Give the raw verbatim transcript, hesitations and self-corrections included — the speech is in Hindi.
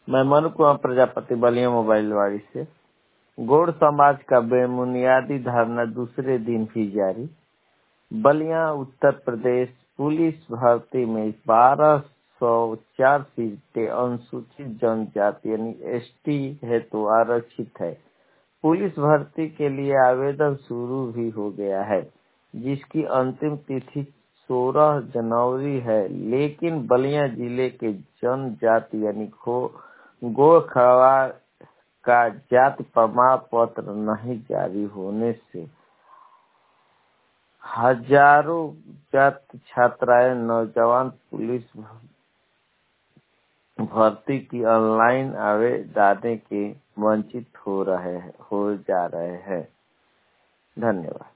मैं मनु कुमार प्रजापति बलिया मोबाइलवाड़ी से। गौड़ समाज का बेबुनियादी धरना दूसरे दिन भी जारी। बलिया उत्तर प्रदेश पुलिस भर्ती में बारह सौ चार सीटें अनुसूचित जनजाति यानी एसटी हेतु आरक्षित है। पुलिस भर्ती के लिए आवेदन शुरू भी हो गया है, जिसकी अंतिम तिथि सोलह जनवरी है, लेकिन बलिया जिले के जनजाति यानी गोरखा का जाति प्रमाण पत्र नहीं जारी होने से हजारों जाति छात्राएं नौजवान पुलिस भर्ती की ऑनलाइन आवेदन के वंचित हो रहे हो जा रहे हैं। धन्यवाद।